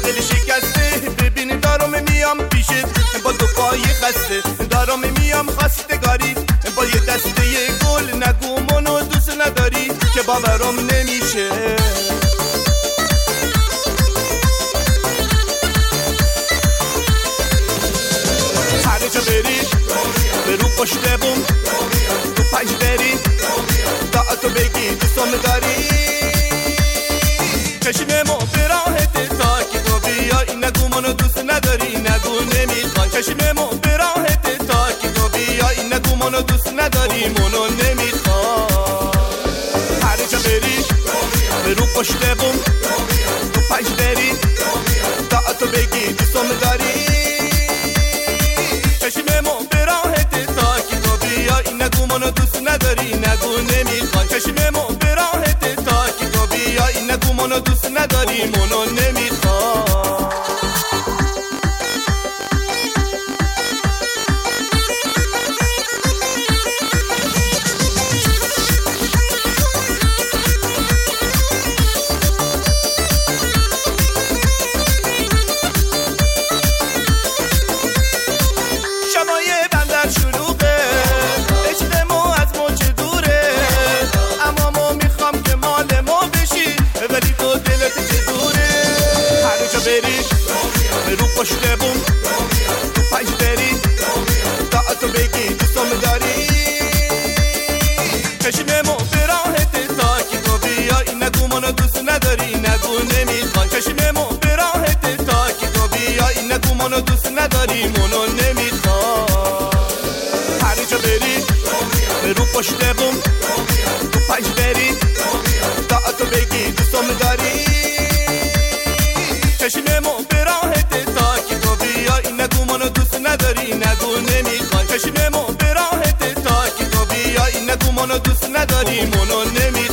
دل شکسته ببین دارم میام پیشت با دو پای خسته دارم میام خواستگاری با یه دسته گل نگو منو دوست نداری که باورم نمیشه هر جا بری برو پشت بوم تو پنج بری تا تو بگی دوستم داری چشممو به راهت تا که تو بیای نگو منو دوست نداری نگو نمیخوای چشممو به راهت تا که تو بیای نگو منو دوست نداری منو نمیخوای هر جا بری برو پشت بوم تو پنج بری تا تو بگی دوستم داری چشممو به راهت تا که تو بیای نگو منو دوست نداری نگو نمیخوای چشممو به راهت تا که تو بیای نگو منو دوست نداری منو نمیخوای برو پشت بوم تو پنج بری تا تو بگی دوستم داری چشممو به راهت تا که تو بیای نگو منو دوست نداری نگو نمیخوای چشممو به راهت تا که تو بیای نگو منو دوست نداری منو نمیخوای هر جا بری برو پشت بوم تو پنج بری تا تو بگی دوستم داری چشممو به راهت تا که تو بیای نگو منو دوست نداری نگو نمیخوای چشممو به راهت تا که تو بیای نگو منو دوست نداری منو نمیخوای